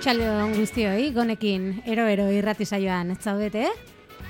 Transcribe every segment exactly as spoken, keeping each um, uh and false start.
Arratsalde guztioi, gonekin ero-ero irrati saioan ez zaudete, eh?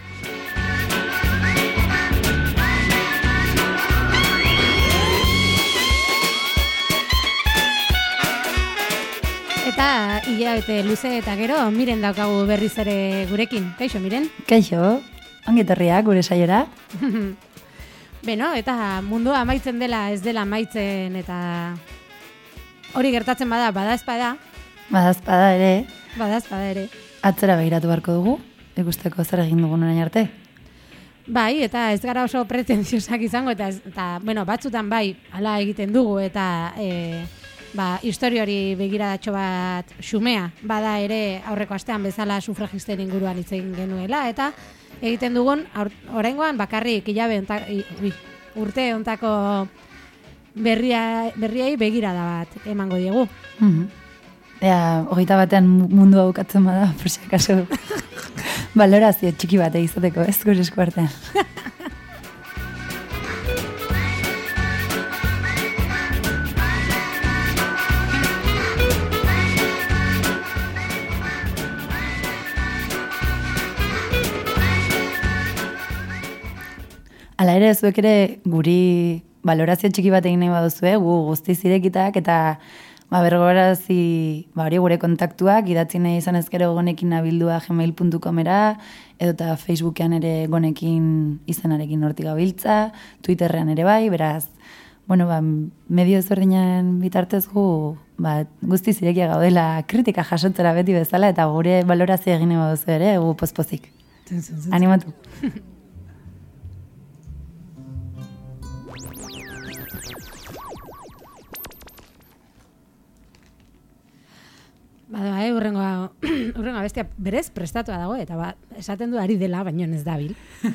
Eta hilabete luze eta gero, Miren daukagu berriz ere gurekin. Kaixo, Miren? Kaixo, ongetorriak gure saiora. Beno, eta mundua amaitzen dela ez dela amaitzen eta hori gertatzen bada, badazpada. Badazpada ere. Badazpada ere. Atzera begiratu beharko dugu, ikusteko zer egin dugun orain arte. Bai, eta ez gara oso pretenziosak izango, eta, eta bueno, batzutan bai, hala egiten dugu, eta e, ba, historiori begiradatxo bat xumea, bada ere aurreko astean bezala sufragisten inguruan hitz egin genuela, eta egiten dugun, oraingoan bakarrik hilabe onta, i, urte ontako berria, berriei begirada bat emango diegu. Mm-hmm. Ea, hogeita batean mundua bukatzen bada, por si acaso, balorazio txiki bat egizateko, ez gure esku artean. Hala ere, zuek ere guri balorazio txiki bat egin nahi baduzue, gu guztiz irekitak eta ba, bergorazi ba, hori gure kontaktuak, idatzi nahi izan ezkero gonekin nabildua gmail puntu comera, edo eta Facebookean ere gonekin izenarekin hortik gabiltza, Twitterrean ere bai, beraz, bueno, ba, medio ezberdinan bitartez gu ba, guztiz irekia gaudela kritika jasotzera beti bezala, eta gure balorazio egin nahi baduzu ere, gu pozpozik. Animatu. Bada, eh, urrengoa, urrengoa bestia berez prestatua dago, eta ba, esaten du ari dela, baino ez dabil.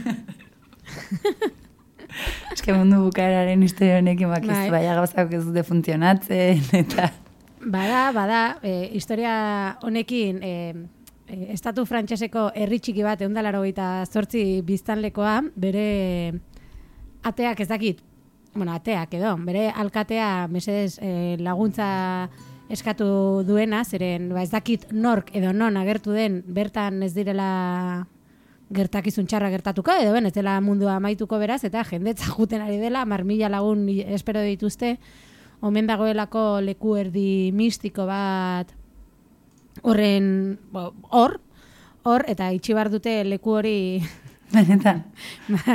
Eske mundu bukaeraren historia honekin bakiz, bai, baina gauzak ez dute funtzionatzen, eta... Bada, bada, e, historia honekin, e, e, estatu frantseseko herri txiki bat, ehun eta laurogeita zortzi biztanlekoa, bere ateak ez dakit, bueno, ateak edo, bere alkatea, mesedez, e, laguntza eskatu duena, zeren ba ez dakit nork edo non agertu den bertan ez direla gertakizun txarra gertatuko, edo ben ez dela mundua amaituko beraz, eta jendetza juten ari dela, mar mila lagun espero dituzte, omen dagoelako leku erdi mistiko bat horren, hor, hor, eta itxi bar dute leku hori... Benetan. Bai.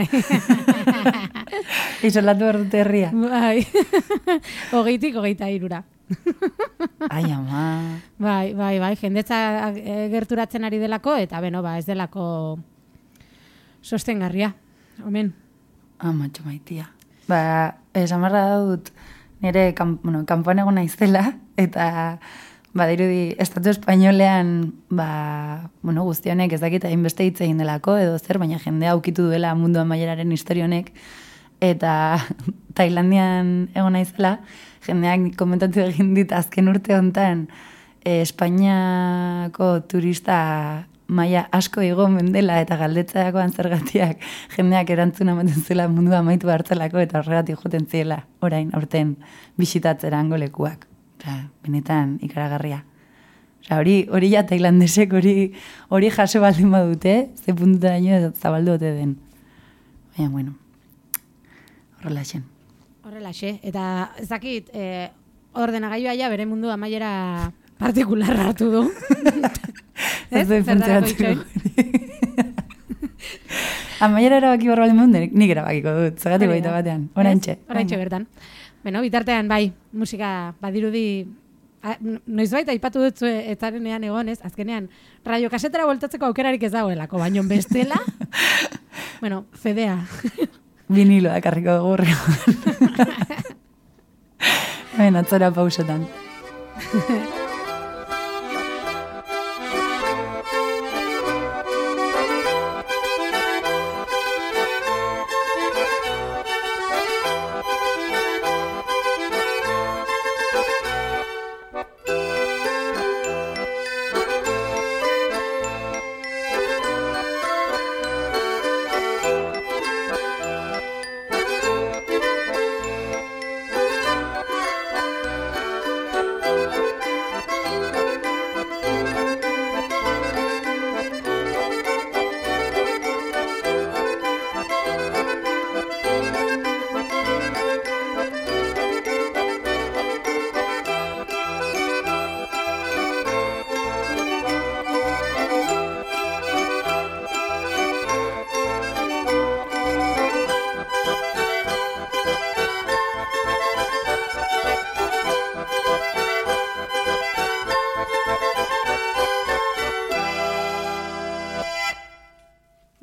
Isolatu behar dute herria. Bai. Hogeitik hogeita irura. Ai, ama. Bai, bai, bai, jendetza gerturatzen ari delako, eta beno, ba, ez delako sostengarria. Omen. Ah, matxo maitia. Ba, esamarra dut nire kan, bueno, kanpoan egon naizela, eta badirudi estatu espainolean ba, bueno, guzti honek ez dakit hainbeste hitz egin delako edo zer, baina jendea aukitu duela mundu amaieraren historia honek, eta Tailandian egon naizela, jendeak komentatu egin dit azken urte hontan eh, Espainiako turista maila asko igo mendela eta galdetzakoan zergatiak jendeak erantzuna ematen zela mundu amaitu hartzelako eta horregatik joten ziela orain aurten bisitatzera hango lekuak. Osea, benetan ikaragarria. Osea, hori hori ja tailandesek hori hori jaso baldin badute, ze puntutaraino zabaldu ote den. Baina bueno. Horrelaxen. Horrelaxe, eta ez dakit, eh, ordenagailua ja bere mundu amaiera partikularra hartu du. Ez dut funtzionatzen. Amaiera erabaki barra baldin badut, nik erabakiko dut, zagatik baita batean. Oraintxe. Oraintxe bertan. Beno, bitartean bai, musika badirudi, noizbait aipatu dut etzarenean egonez, azkenean, radio kasetera bueltatzeko aukerarik ez dagoelako, baino bestela, bueno, fedea. Vinilo dakarriko gurri. Ben, atzora pausetan.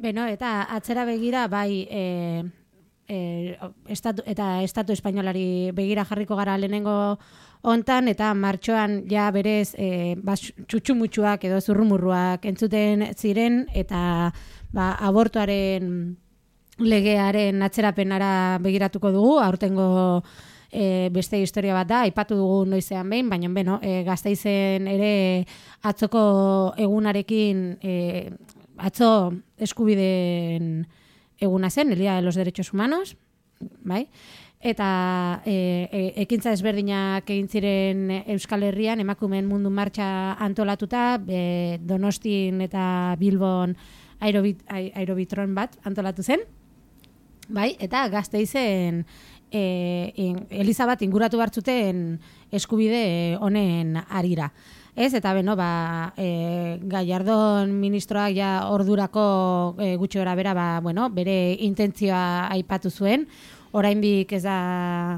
Beno, eta atzera begira, bai, e, e, estatu, eta estatu espainolari begira jarriko gara lehenengo hontan, eta martxoan ja berez e, ba, txutxumutxuak edo zurrumurruak entzuten ziren, eta ba, abortuaren legearen atzerapenara begiratuko dugu, aurtengo e, beste historia bat da, aipatu dugu noizean behin, baina beno, e, Gasteizen ere atzoko egunarekin, e, atzo eskubideen eguna zen, el Día de los Derechos Humanos, bai? Eta e, e, ekintza ezberdinak egin ziren Euskal Herrian, emakumeen mundu martxa antolatuta, e, Donostin eta Bilbon aerobit, aerobitron bat antolatu zen, bai? Eta Gasteizen e, in, Eliza bat inguratu bartzuten eskubide honen arira. Ez, eta beno, ba, e, Gallardón ministroak ja ordurako e, gutxi gora bera, ba, bueno, bere intentzioa aipatu zuen, oraindik ez da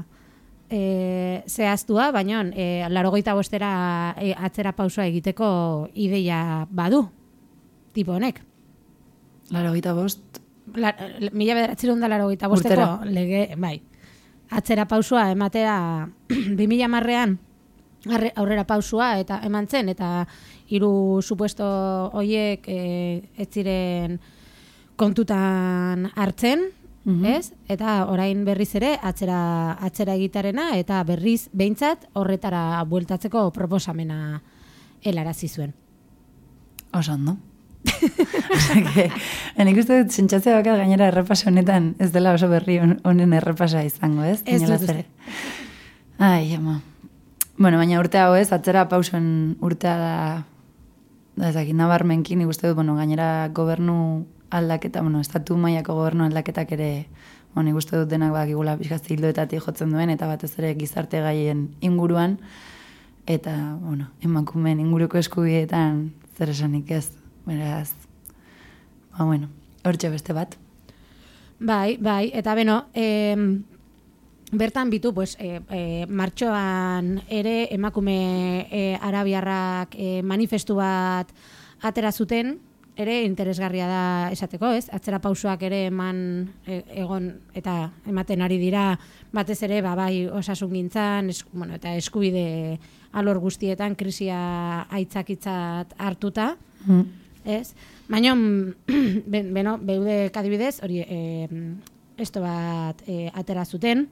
e, zehaztua, baina e, larogeita bostera e, atzera pausua egiteko ideia badu, tipo honek. Larogeita bost? La, mila bederatzerun da larogeita bosteko lege, bai. Atzera pausua ematea bi mila hamarrean aurrera pausua eta eman zen, eta hiru supuesto hoiek e, ez ziren kontutan hartzen, mm-hmm. ez? Eta orain berriz ere atzera, atzera egitarena, eta berriz behintzat horretara bueltatzeko proposamena helarazi zuen. Oso ondo. Osa que, nik uste dut sentsazioa bakat gainera errepaso honetan ez dela oso berri honen errepasa izango, ez? Ez dut uste. Ai, ama. Bueno, baina urte hau ez, atzera pausen urtea da, da ezakit, nabarmenkin, nik uste dut, bueno, gainera gobernu aldaketa, bueno, estatu mailako gobernu aldaketak ere, bueno, nik uste dut denak bakigula pixkazte hildoetatik jotzen duen, eta batez ere gizarte gaien inguruan, eta, bueno, emakumeen inguruko eskubideetan zer esanik ez, beraz, ba, bueno, hortxe beste bat. Bai, bai, eta beno, eh, bertan bitu, pues, e, e, martxoan ere emakume e, arabiarrak e, manifestu bat atera zuten, ere interesgarria da esateko, ez? Atzera pausuak ere eman e, egon eta ematen ari dira, batez ere, ba, bai osasungintzan, es, bueno, eta eskubide alor guztietan krisia aitzakitzat hartuta, mm. ez? Baina, ben, beno, beude kadibidez, hori, e, esto bat e, atera zuten,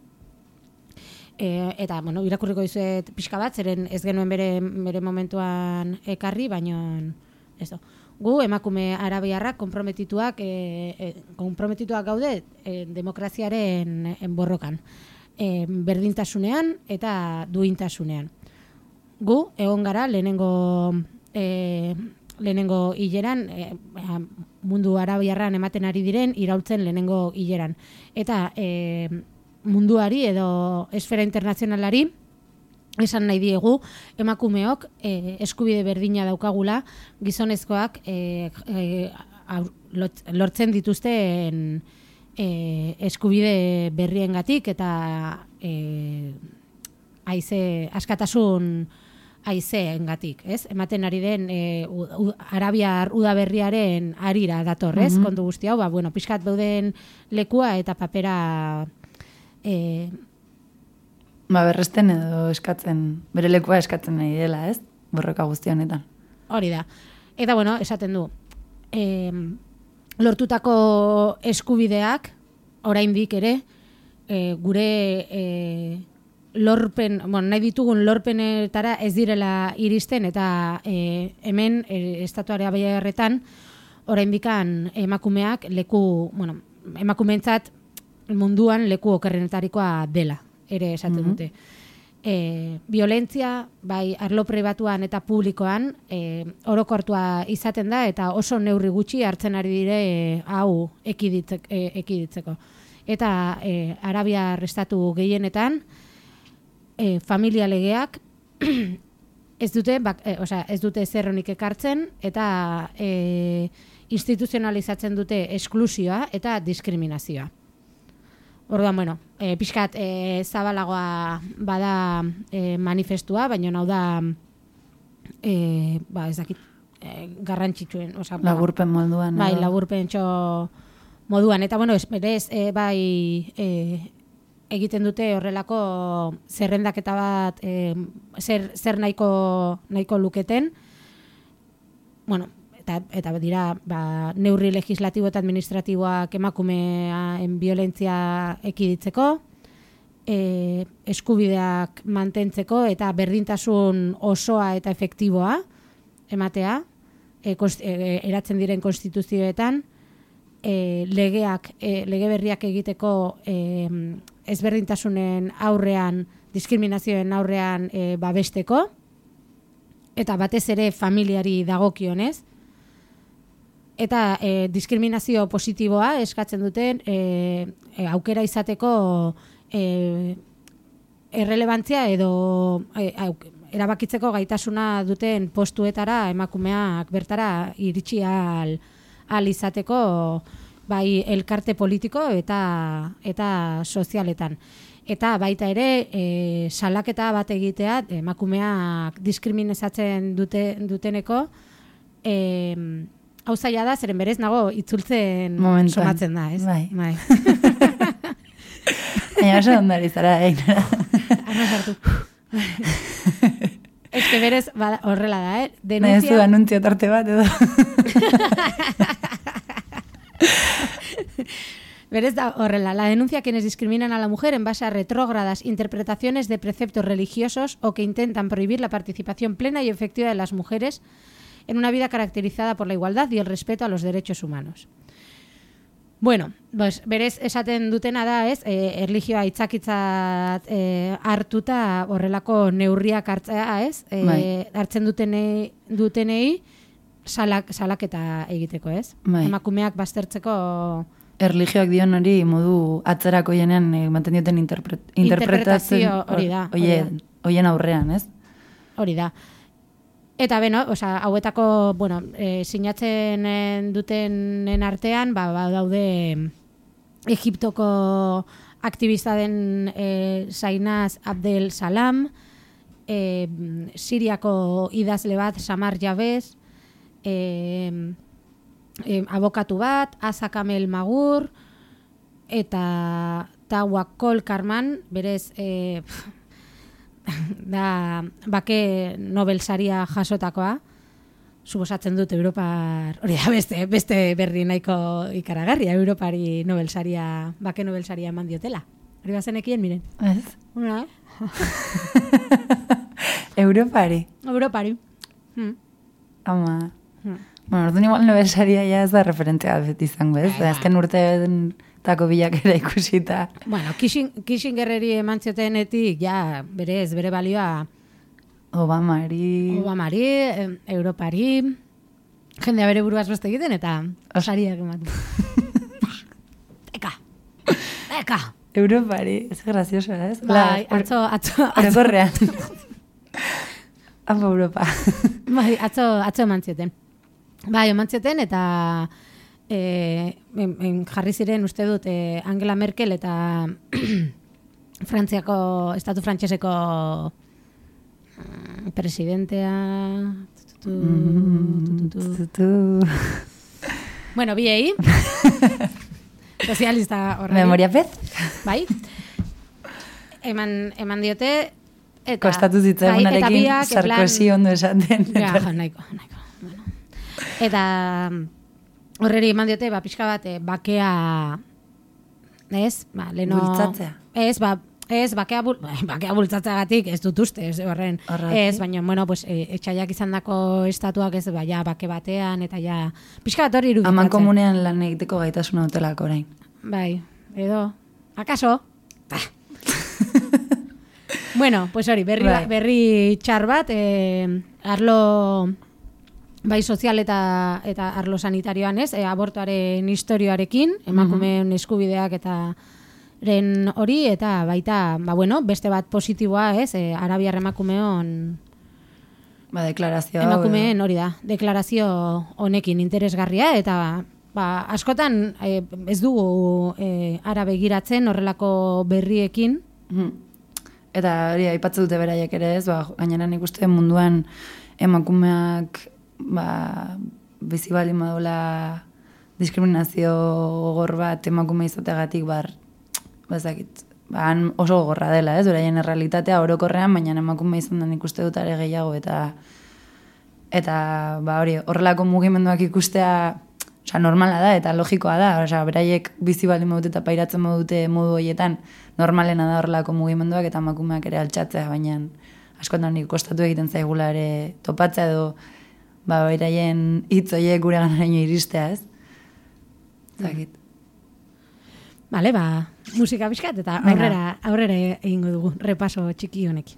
E, eta, bueno, irakurriko dizuet pixka bat, zeren ez genuen bere, bere momentuan ekarri, baina ez do. Gu, emakume arabiarrak konprometituak, e, e, konprometituak gaude e, demokraziaren borrokan. E, berdintasunean eta duintasunean. Gu, egon gara, lehenengo, e, lehenengo hileran, e, mundu arabiarran ematen ari diren, iraultzen lehenengo hileran. Eta, e, munduari edo esfera internazionalari esan nahi diegu emakumeok e, eskubide berdina daukagula gizonezkoak e, e, lortzen dituzten e, eskubide berriengatik eta e, haize askatasun haizeengatik, ez? Ematen ari den e, u, u, arabiar udaberriaren arira dator, ez? Mm-hmm. Kontu guzti hau, ba, bueno, pixkat beuden lekua eta papera E, ba, berresten edo eskatzen, bere lekua eskatzen nahi dela, ez? Borroka guzti honetan. Hori da. Eta, bueno, esaten du, e, lortutako eskubideak, oraindik ere, e, gure e, lorpen, bueno, nahi ditugun lorpenetara ez direla iristen, eta e, hemen, e, estatuarea baiarretan, oraindikan emakumeak leku, bueno, emakumeentzat munduan leku okerrenetarikoa dela, ere esaten mm-hmm. dute. E, violentzia, bai, arlo pribatuan eta publikoan, e, orokortua izaten da, eta oso neurri gutxi hartzen ari dire e, hau ekiditzek, e, ekiditzeko. Eta e, Arabiar estatu gehienetan, e, familia legeak ez dute, bak, e, osea, ez dute zerronik ekartzen, eta e, instituzionalizatzen dute esklusioa eta diskriminazioa. Orduan, bueno, e, pixkat e, zabalagoa bada e, manifestua, baina hau da, e, ba, ez dakit, e, garrantzitsuen. Osa, laburpen moduan. Bai, edo. laburpen txo moduan. Eta, bueno, berez, e, bai, e, egiten dute horrelako zerrendaketa bat, e, zer, zer nahiko, nahiko luketen. Bueno, eta, eta dira, ba, neurri legislatibo eta administratiboak emakumearen violentzia ekiditzeko, e, eskubideak mantentzeko eta berdintasun osoa eta efektiboa ematea, e, kost, e, eratzen diren konstituzioetan, e, legeak, e, lege berriak egiteko e, ezberdintasunen aurrean, diskriminazioen aurrean e, babesteko, eta batez ere familiari dagokionez, eta e, diskriminazio positiboa eskatzen duten e, e, aukera izateko e, errelebantzia edo e, auk, erabakitzeko gaitasuna duten postuetara emakumeak bertara iritsi al, al izateko bai elkarte politiko eta eta sozialetan. Eta baita ere e, salaketa bat egitea emakumeak diskriminatzen dute, duteneko e, hau zaila da, zeren berez nago itzultzen momentuan somatzen da, ez? Bai. Bai. Baina oso ondari zara, Ainara. Arna sartu. Ez que berez bada, horrela da, eh? Denuncia... Nahi zu anuntzio tarte bat edo. Berez da horrela. La denuncia a quienes discriminan a la mujer en base a retrógradas interpretaciones de preceptos religiosos o que intentan prohibir la participación plena y efectiva de las mujeres en una vida caracterizada por la igualdad y el respeto a los derechos humanos. Bueno, pues, berez esaten dutena da, ez, e, erlijioa itzakitzat e, hartuta horrelako neurriak hartzea, ez, e, bai. hartzen dutenei, dutenei salak, salaketa egiteko, ez? Bai. Emakumeak baztertzeko... Erlijioak dion hori modu atzerako jenean e, manten duten interpre, interpretazio hori da. Oien, oien aurrean, ez? Hori da. Eta beno, osea, hauetako, bueno, e, sinatzen dutenen artean, ba, ba daude Egiptoko aktivista den e, Zainaz Abdel Salam, e, Siriako idazle bat Samar Jabez, e, e, abokatu bat, Asa Kamel Magur, eta Tawakkol Karman, berez... E, da bake Nobel saria jasotakoa, suposatzen dut Europar, hori da beste, beste berri nahiko ikaragarria, Europari Nobel saria, bake Nobel saria eman diotela. Hori bazenekien, miren. Ez? Una. Europari? Europari. Hmm. Ama. Hmm. Bueno, orduan igual Nobel saria ja ez da referentzia beti izango, ez? Da, azken urte tako bilakera ikusita. Bueno, Kissingerreri eman ziotenetik, ja, berez, bere balioa Obamari... Obamari, eh, Europari, jendea bere buruaz beste egiten, eta osariak ematen. Eka! Eka! Europari, ez grazioso, ez? Bai, atzo, atzo... Orokorrean. Apa Europa. Bai, atzo, atzo eman zioten. Bai, eman zioten, eta... E, en, en jarri ziren uste dut e, Angela Merkel eta Frantziako, estatu frantseseko mm, presidentea tututu, tututu. Tututu. Bueno, biei sozialista horrela Memoria pez? Bai, eman, eman diote eta, kostatu zitzaigunarekin bai, Sarkozy ondo esaten ja, nahiko, nahiko bueno. Eta horreri eman diote, ba, pixka bat, e, bakea, ez? Ba, leno... Bultzatzea. Ez, ba, ez, bakea, bul... bakea bultzatzeagatik, ez dut uste, ez horren. Ez, baina, bueno, pues, e, etxaiak izan dako estatuak, ez, ba, ja, bake batean, eta ja, pixka bat hori irudikatzen. Aman komunean lan egiteko gaitasuna dutelako orain. Bai, edo, akaso? Bueno, pues hori, berri, bai. berri txar bat, e, arlo... bai sozial eta eta arlo sanitarioan, ez? E, abortuaren historioarekin, emakumeen mm-hmm. eskubideak eta ren hori, eta baita, ba bueno, beste bat positiboa, ez? E, arabiar emakumeon ba, deklarazio emakumeen hori da, deklarazio honekin interesgarria, eta ba, askotan e, ez dugu e, ara begiratzen horrelako berriekin. Mm. Eta hori aipatzen dute beraiek ere, ez? Ba, gainera nik uste munduan emakumeak ba, bizi baldin badula diskriminazio gogor bat emakume izateagatik bar, bazakit, ba, oso gogorra dela, ez, beraien errealitatea orokorrean, baina emakume izan den ikuste dut are gehiago, eta eta ba, hori, horrelako mugimenduak ikustea, osea, normala da, eta logikoa da, osea, beraiek bizi baldin badute eta pairatzen badute modu horietan, normalena da horrelako mugimenduak eta emakumeak ere altxatzea, baina askotan nik kostatu egiten zaigula ere topatzea edo ba, beraien hitz horiek gure ganaraino iristea, ez? Zakit. Bale, ba, musika bizkat eta aurrera, aurrera egingo dugu, repaso txiki honekin.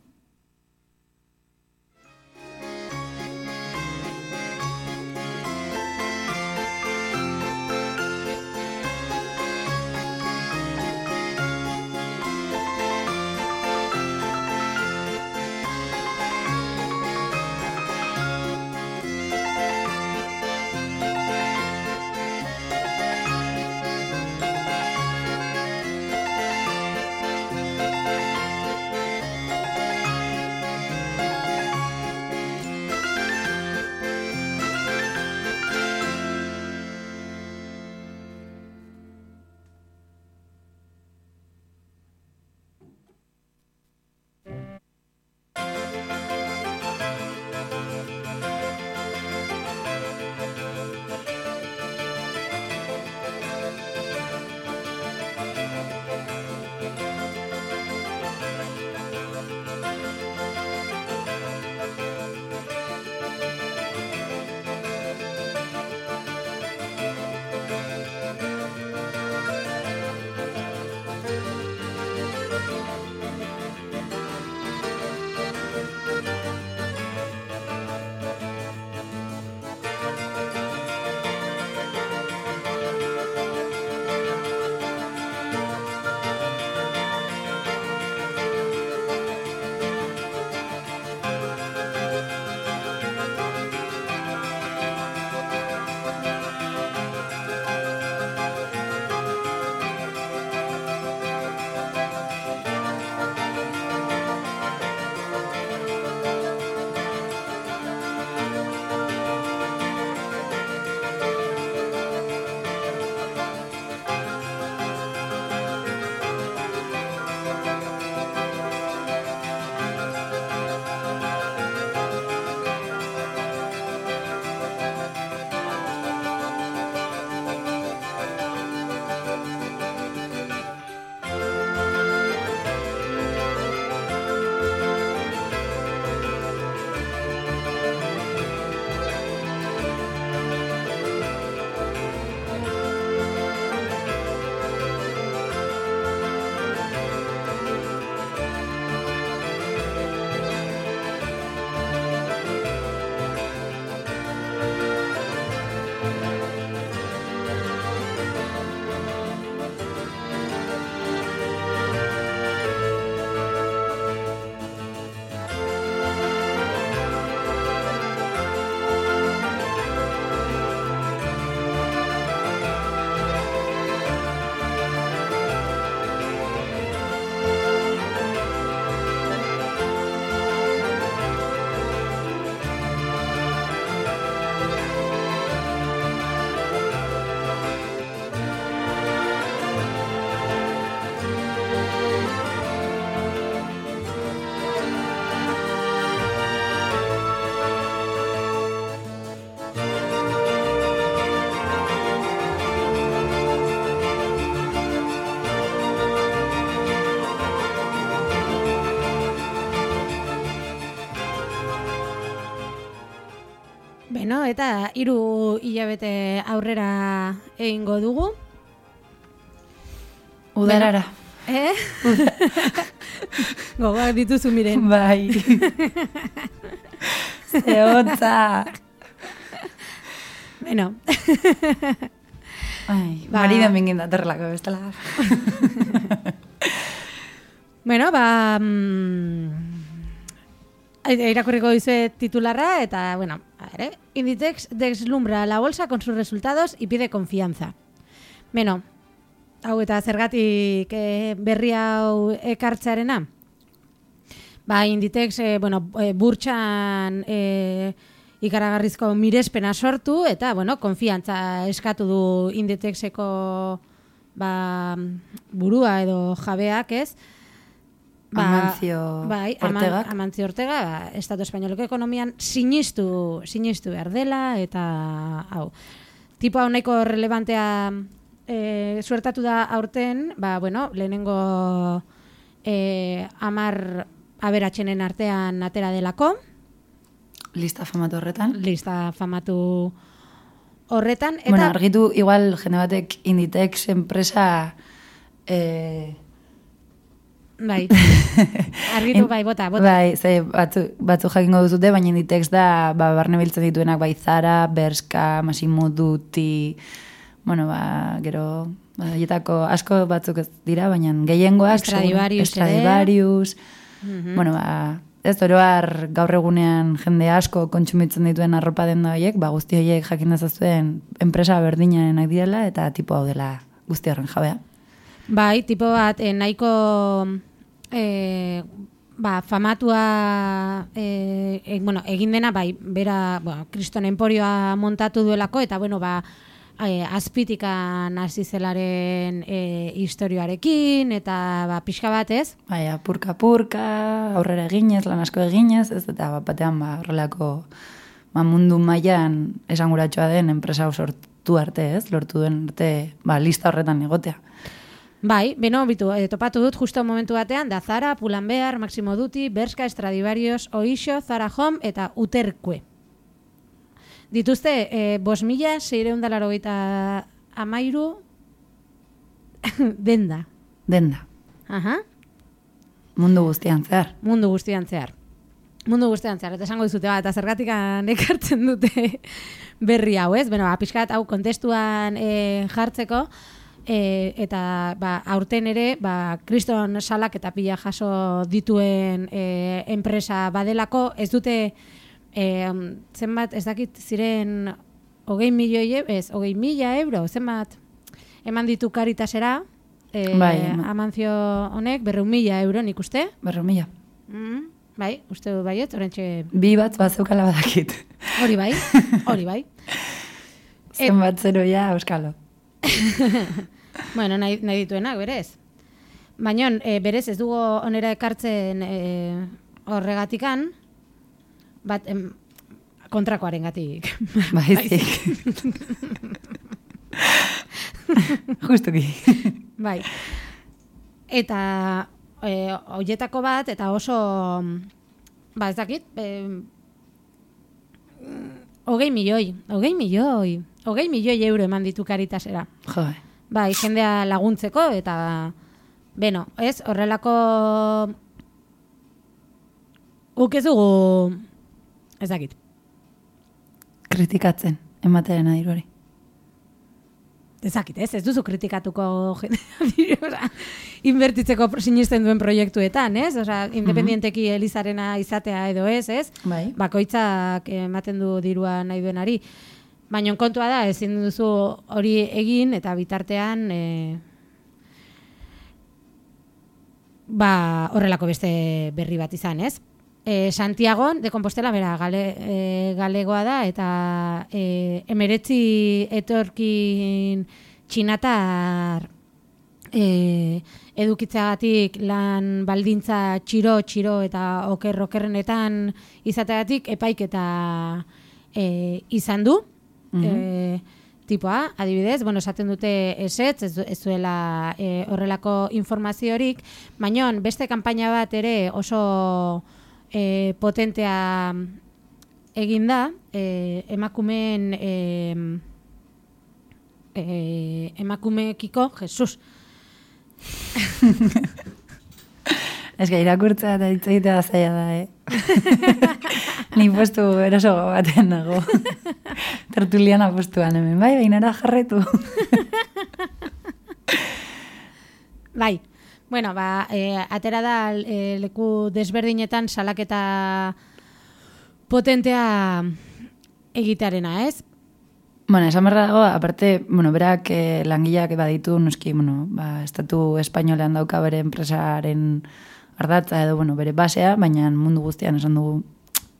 Beno, eta hiru hilabete aurrera egingo dugu. Udarara. Eh? Gogoak dituzu miren. Bai. Zehotza. Bueno. Ai, ba, maridan bingin datorrelako, bestela. Bueno, ba... Mm, irakurriko dizuet titularra eta, bueno, a ver, eh? Inditex deslumbra la bolsa con sus resultados y pide confianza. Bueno, hau eta zergatik eh, berri hau ekartzearena. Ba, Inditex, eh, bueno, eh, burtsan eh, ikaragarrizko mirespena sortu, eta, bueno, konfiantza eskatu du Inditexeko ba, burua edo jabeak, ez? Ba, Amancio bai, Ortegak. Aman, Amancio Ortega, ba, Estatu Espainoleko ekonomian sinistu, sinistu behar dela, eta, hau, tipo hau nahiko relevantea e, suertatu da aurten, ba, bueno, lehenengo e, amar aberatxenen artean atera delako. Lista famatu horretan. Lista famatu horretan. Eta, bueno, argitu, igual, jende batek Inditex enpresa... Eh, bai, argitu bai, bota, bota. Bai, ze batzu, batzu jakingo duzute, baina Inditex da, ba, barne biltzen dituenak, bai, Zara, Bershka, Massimo Dutti, bueno, ba, gero, ba, hietako asko batzuk ez dira, baina gehiengoak, Stradivarius, Stradivarius, mm-hmm. bueno, ba, ez oroar gaur egunean jende asko kontsumitzen dituen arropa denda horiek, ba, guzti horiek jakin dezazuen enpresa berdinarenak direla, eta tipo hau dela guzti horren jabea. Bai, tipo bat, eh, nahiko... E, ba, famatua e, e, bueno, egin dena bai, bera, bueno, Kriston Emporioa montatu duelako, eta bueno, ba, e, azpitikan hasi zelaren e, historioarekin, eta ba, pixka bat, ez? Bai, apurka-purka, aurrera eginez, lan asko eginez, ez, eta bat batean ba, horrelako ba, mundu mailan esanguratxoa den enpresa sortu arte, ez? Lortu duen arte, ba, lista horretan egotea. Bai, beno, bitu, e, topatu dut justo momentu batean, da Zara, Pull&Bear, Massimo Dutti, Bershka, Stradivarius, Oixo, Zara Home eta Uterkue. Dituzte, e, bos mila, seireun da laurogeita amairu denda. Denda. Aha. Mundu guztian zehar. Mundu guztian zehar. Mundu guztian zehar. Eta esango dizute, ba, eta zergatik ekartzen dute berri hau, ez? Beno, ba, pixkat hau kontestuan e, jartzeko, E, eta ba, aurten ere ba, Kriston salak eta pila jaso dituen e, enpresa badelako, ez dute e, zenbat, ez dakit ziren hogei milioi, ez, hogei mila euro, zenbat eman ditu Caritasera, e, bai, Amancio honek, berreun mila euro nik uste? Berreun mila. Mm, bai, uste du baiet, orentxe... Bi bat bazeukala badakit. Hori bai, hori bai. Zenbat zeroia, euskalo. Bueno, nahi, nahi dituenak, berez. Baina, e, berez ez dugu onera ekartzen e, horregatikan, bat em, kontrakoaren gatik. Baizik. Justuki. Bai. Eta e, hoietako bat, eta oso, ba ez dakit, e, hogei milioi, hogei milioi, hogei milioi euro eman ditu Caritasera. Jo, Bai, jendea laguntzeko, eta, beno, ez, horrelako guk ez dugu, ez dakit. Kritikatzen, ematearen adiru hori. Ez dakit, ez, ez duzu kritikatuko jendea, inbertitzeko sinisten duen proiektuetan, ez? Osa, independienteki Elizarena izatea edo ez, ez? Bai. Bakoitzak ematen du dirua nahi duenari. Baina kontua da, ezin duzu hori egin, eta bitartean e, ba, horrelako beste berri bat izan, ez? E, Santiago de Compostela, bera, gale, e, galegoa da, eta e, emeretzi etorkin txinatar e, edukitzeagatik lan baldintza txiro, txiro eta oker, okerrenetan izateagatik epaiketa e, izan du. Mm-hmm. E, tipoa, adibidez, bueno, esaten dute esetz, ez, ez zuela e, horrelako informaziorik, baina beste kanpaina bat ere oso e, potentea egin da, e, emakumeen e, e, emakumeekiko, Jesus. Ez gai, irakurtzea eta hitzegitea zaila da, eh? Ni postu eroso baten nago. Tertuliana postuan hemen, bai, bainara jarretu. Bai, bueno, ba, e, atera da e, leku desberdinetan salaketa potentea egitearena, ez? Bueno, esan berra dago, aparte, bueno, berak eh, langileak baditu, noski, bueno, ba, estatu espainolean dauka bere enpresaren ardatza edo, bueno, bere basea, baina mundu guztian esan dugu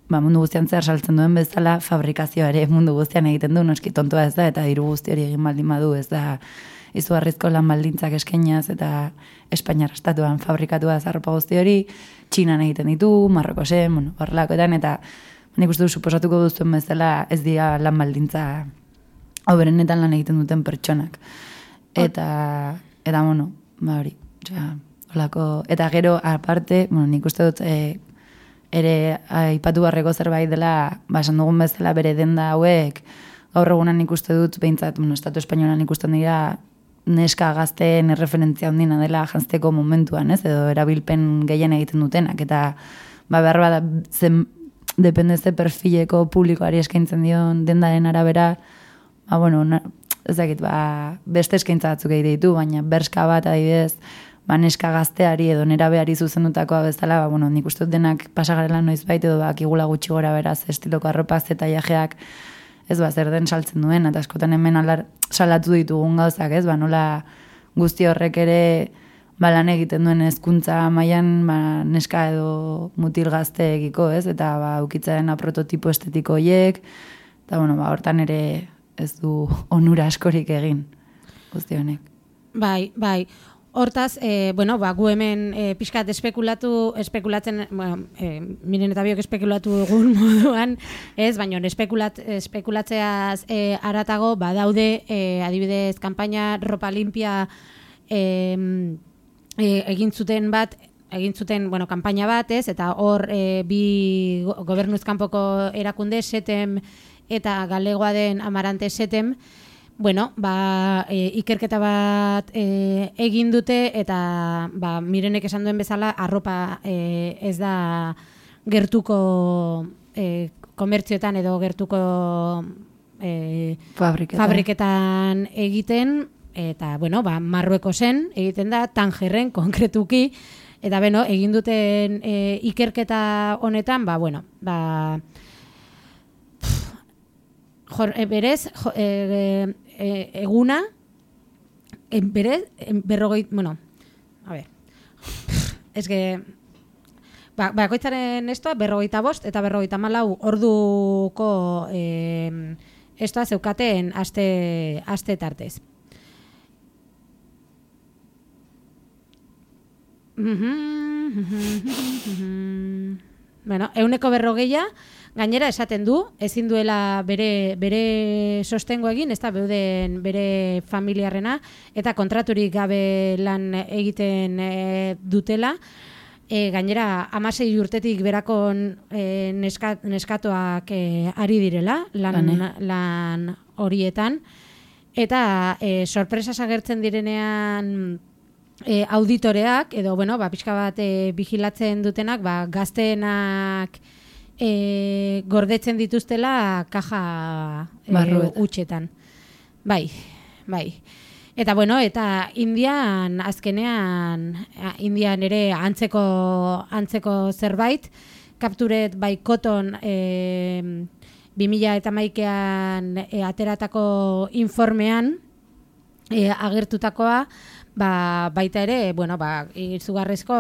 ba, mundu guztian zer saltzen duen bezala, fabrikazioa ere mundu guztian egiten du, noski tontua ez da, eta diru guzti hori egin baldin badu, ez da, izugarrizko lan baldintzak eskainaz, eta Espainiar estatuan fabrikatua arropa guzti hori, Txinan egiten ditu, Marrokosen, bueno, horrelakoetan, eta nik uste du suposatuko duzuen bezala ez dira lan baldintza hoberenetan lan egiten duten pertsonak. Eta, eta bueno, ba hori, osea, holako, eta gero, aparte, bueno, nik uste dut, e, ere aipatu barreko zerbait dela, ba, esan dugun bezala bere denda hauek, gaur egunan nik uste dut, behintzat, bueno, Estatu Espainolan ikusten dira, neska gazteen erreferentzia handina dela janzteko momentuan, ez, edo erabilpen gehien egiten dutenak, eta ba, behar bada, zen, depende ze perfileko publikoari eskaintzen dion dendaren arabera, ba, bueno, na, ez dakit, ba, beste eskaintza batzuk egite ditu, baina berska bat adibidez, ba, neska gazteari edo nerabeari zuzendutakoa bezala, ba, bueno, nik uste dut denak pasagarela noizbait edo bak igula gutxi gora beraz estiloko arropa zeta jajeak, ez ba, zer den saltzen duen, eta askotan hemen alar salatu ditugun gauzak, ez, ba, nola guzti horrek ere ba, lan egiten duen hezkuntza mailan ba, neska edo mutil gazteekiko, ez, eta ba, ukitzaren prototipo estetiko horiek, eta bueno, ba, hortan ere ez du onura askorik egin guzti honek. Bai, bai. Hortaz, e, bueno, ba, gu hemen e, pixkat espekulatu, espekulatzen, bueno, e, miren eta biok espekulatu dugun moduan, ez, baina espekulat, espekulatzeaz e, aratago, ba, daude, e, adibidez, kanpaina ropa limpia e, e, egin zuten bat, egin zuten, bueno, kanpaina bat, ez, eta hor e, bi gobernuz kanpoko erakunde, Setem eta galegoa den Amarante Setem, bueno, ba, e, ikerketa bat e, egin dute eta ba, mirenek esan duen bezala arropa e, ez da gertuko e, komertzioetan edo gertuko e, fabriketan. fabriketan egiten eta, bueno, ba, Marruekosen egiten da Tangerren konkretuki eta, beno, egin duten e, ikerketa honetan, ba, bueno, ba, jor, e, berez, jo, e, e, eguna, e, berez, e, berrogei, bueno, a ver, es que, ba, bakoitzaren estoa berrogeita bost eta berrogeita malau orduko e, estoa zeukaten aste, aste tartez. Bueno, euneko berrogeia, gainera esaten du, ezin duela bere, bere sostengo egin, ez da beuden bere familiarrena, eta kontraturik gabe lan egiten e, dutela. E, gainera, hamasei urtetik berakon e, neskat, neskatoak e, ari direla, lan, lan horietan. Eta e, sorpresas agertzen direnean e, auditoreak, edo, bueno, ba, pixka bat e, vigilatzen dutenak, ba, gazteenak E, gordetzen dituztela kaja e, utxetan. Bai, bai. Eta bueno, eta Indian azkenean, Indian ere antzeko antzeko zerbait, Captured by Cotton e, bi mila hamaikaan e, ateratako informean e, agertutakoa, ba, baita ere, bueno, ba, izugarrizko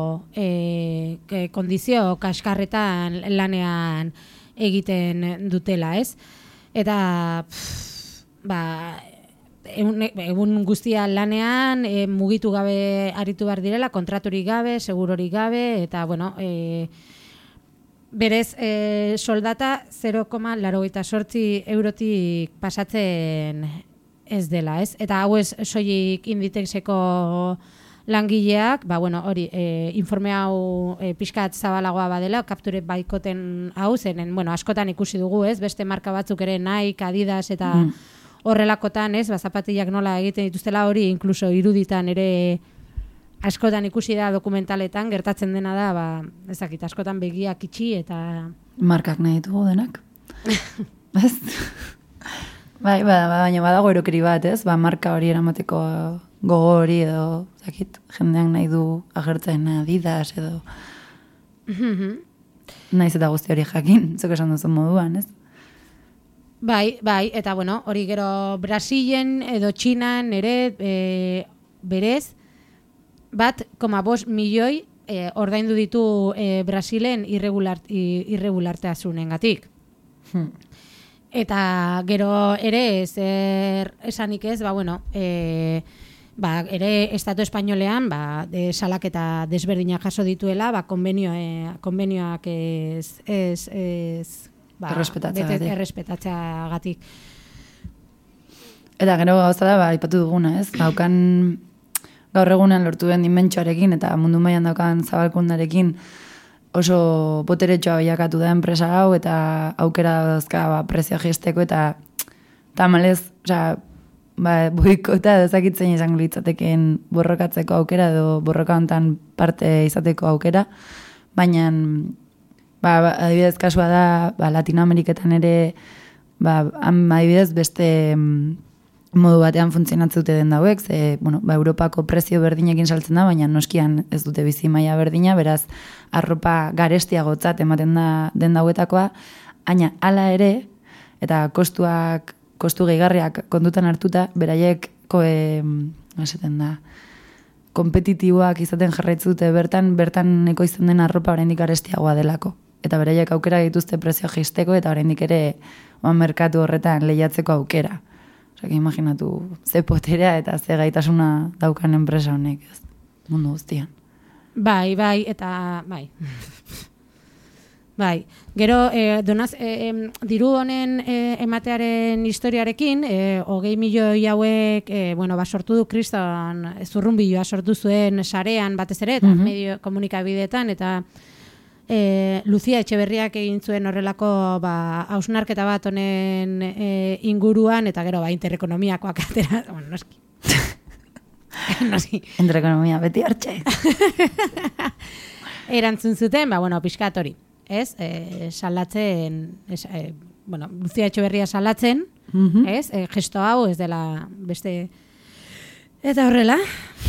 e, kondizio kaskarretan lanean egiten dutela, ez? Eta, pff, ba, egun, egun guztia lanean e, mugitu gabe aritu behar direla, kontraturik gabe, segurorik gabe, eta, bueno, e, berez e, soldata zero koma laurogeita zortzi eurotik pasatzen ez dela, ez? Eta hau ez soilik Inditexeko langileak, ba, bueno, hori, e, informe hau e, pixkat zabalagoa badela, Captured by Cotton hau zenen, bueno, askotan ikusi dugu, ez? Beste marka batzuk ere Nike, Adidas eta mm. horrelakotan, ez? Ba, zapatillak nola egiten dituztela hori, inkluso iruditan ere askotan ikusi da dokumentaletan, gertatzen dena da, ba, ezakit, askotan begiak itxi eta... Markak nahi ditugu denak. Ez? Bai, ba, baina badago erokeri bat, ez? Ba, marka hori eramateko gogo hori edo, zakit, jendean nahi du agertzen Adidas edo... Naiz eta guzti hori jakin, zuk esan duzu moduan, ez? Bai, bai, eta bueno, hori gero Brasilen edo Txinan ere e, berez, bat, koma bost milioi e, ordaindu ditu e, Brasilen irregular, irregulartasunengatik. Hmm. Eta gero ere zer esanik ez, ba bueno, e, ba, ere Estatu Espainolean ba, de salaketa desberdinak jaso dituela, ba, konbenio, e, konbenioak ez, ez, ez ba, errespetatzeagatik. Eta gero gauza da, ba, ipatu duguna, ez? Daukan gaur egunean lortu den dimentsuarekin eta mundu mailan daukan zabalkundarekin oso boteretxoa bilakatu da enpresa hau eta aukera dauzka ba, prezioa jaisteko eta tamalez, osea, ba, boikota dezakitzen izango litzateken borrokatzeko aukera edo borroka hontan parte izateko aukera, baina ba, ba, adibidez kasua da ba, Latinoameriketan ere ba, adibidez beste modu batean funtzionatzen dute den dauek, ze, bueno, ba, Europako prezio berdinekin saltzen da, baina noskian ez dute bizi maila berdina, beraz, arropa garestiagotzat ematen da den dauetakoa, baina hala ere, eta kostuak, kostu gehigarriak kontutan hartuta, beraiek, koe, esaten da, kompetitiboak izaten jarraitzu dute bertan, bertan ekoizten den arropa oraindik garestiagoa delako. Eta beraiek aukera dituzte prezio jaisteko, eta oraindik ere, oan merkatu horretan lehiatzeko aukera. Osea, imaginatu ze poterea eta ze gaitasuna daukan enpresa honek, ez, mundu guztian. Bai, bai, eta bai. Bai, gero, eh, donaz, eh, diru honen eh, ematearen historiarekin, eh, hogei milioi hauek, eh, bueno, ba, sortu du kriston zurrunbiloa sortu zuen sarean batez ere, eta mm-hmm. medio komunikabideetan, eta E, Lucia Etxeberriak egin zuen horrelako ba, hausnarketa bat honen e, inguruan, eta gero ba, interekonomiakoak atera, bueno, noski. noski. Interekonomia beti hartxe. Erantzun zuten, ba, bueno, pixkat hori, ez? E, salatzen, ez, e, bueno, Lucia Etxeberria salatzen, mm-hmm. ez? E, gesto hau ez dela beste... Eta horrela,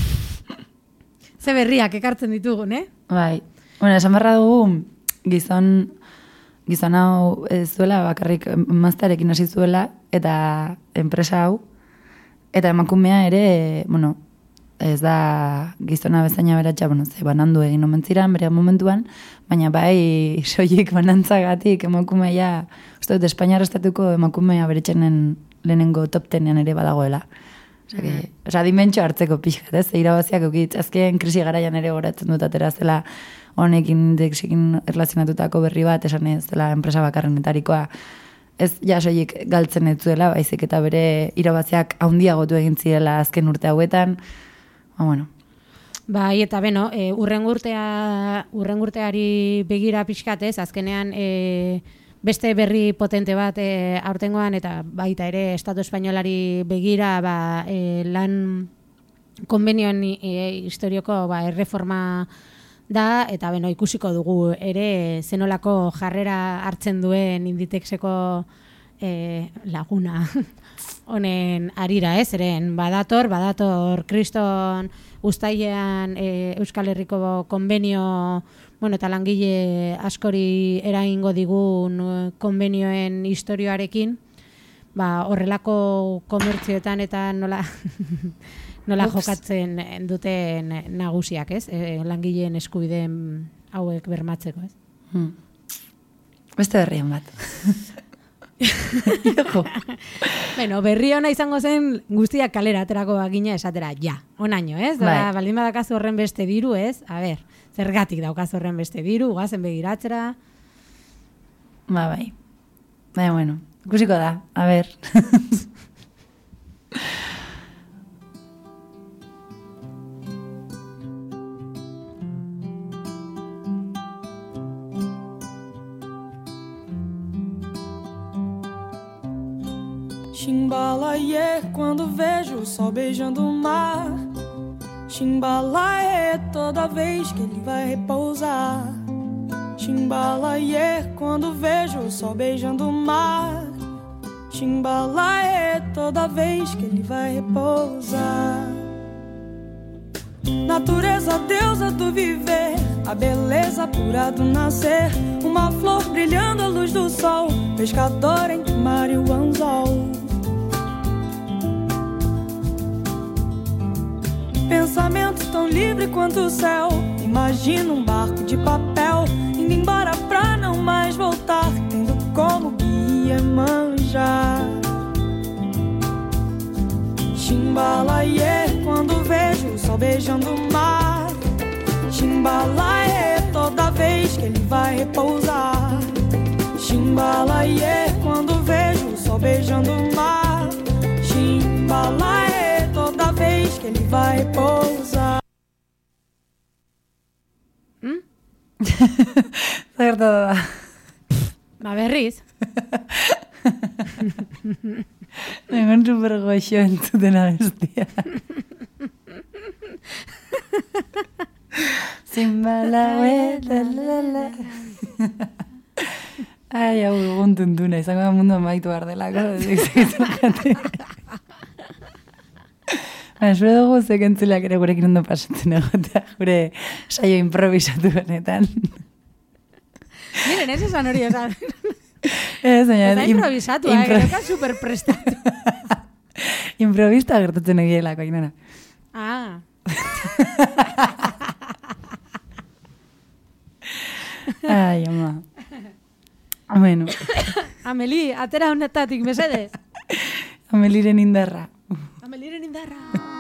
ze berriak ekartzen ditugun, eh? Bai. Bueno, esan barra dugu gizon, gizon hau ez zuela, bakarrik emaztearekin hasi zuela, eta enpresa hau, eta emakumea ere, bueno, ez da gizona bezaina beratxa, bueno, ze banandu egin omen ziren, bere momentuan, baina bai soilik banantzagatik emakumea, uste dut, Espainiar estatuko emakumea beretxenen lehenengo top tenean ere badagoela. Osa, que, osa dimentsio hartzeko pixkat, ez? Irabaziak eukitz, azken krisi garaian ere goratzen dut atera zela honekin indexekin erlazionatutako berri bat, esan ez dela enpresa bakarrenetarikoa, ez jasoiek galtzen ez zuela, baizik eta bere irabaziak handiagotu egin zirela azken urte hauetan, ba, bueno. Bai, eta beno, e, urrengurtea, urrengurteari begira pixkat, ez? Azkenean, e, beste berri potente bat e, aurtengoan, eta baita ere Estatu Espainolari begira ba, e, lan konbenioen e, historioko ba, erreforma da, eta beno, ikusiko dugu ere zenolako jarrera hartzen duen Inditexeko e, laguna honen arira, ez? Eren badator, badator kriston uztailean e, Euskal Herriko konbenio, bueno, eta langile askori eragingo digun konbenioen historioarekin, ba, horrelako komertzioetan eta nola nola Ups. jokatzen duten nagusiak, ez? E, langileen eskubideen hauek bermatzeko, ez? Hmm. Beste berrien bat. Bueno, berri ona izango zen guztiak kalera aterako bagina esatera, ja, onaino, ez? Bai. Baldin badakazu horren beste diru, ez? A ber, zergatik daukaz horren beste diru, guazen begiratzera. Ba, bai. Baina, bueno, ikusiko da, a ber. Chimbalaie, quando vejo o sol beijando o mar. Chimbalaie, toda vez que ele vai repousar. Chimbalaie, quando vejo o sol beijando o mar. Chimbalaie, toda vez que ele vai repousar. Natureza, deusa do viver, a beleza pura do nascer. Uma flor brilhando à luz do sol, pescador entre o mar e o anzol. Pensamento tão livre quanto o céu, Imagina um barco de papel indo embora pra não mais voltar, tendo como guia Iemanjá. Chimbalaie, quando vejo o sol beijando o mar. Chimbalaie, toda vez que ele vai repousar. Chimbalaie, quando vejo o sol beijando o mar. Chimbalaie, toda vez que ele vai repousar. Hmm? Zerta da. Ba, berriz. Egon super goxo entzuten abestia. Zimbalaue, lalala. Ai, hau egun tuntuna, izango da mundu amaitu behar delako. Espero dugu zekentzileak ere gurekin ondo pasatzen egotea, gure saio improvisatu benetan. Miren, ez esan hori, esan. Ez, baina... Eta improvisatu, eh, geroka superprestatu. Improvista gertatzen egielako, inara. Ah. Ai, ama. Bueno. Ameli, atera honetatik, mesedez. Ameliren indarra. Ameliren indarra.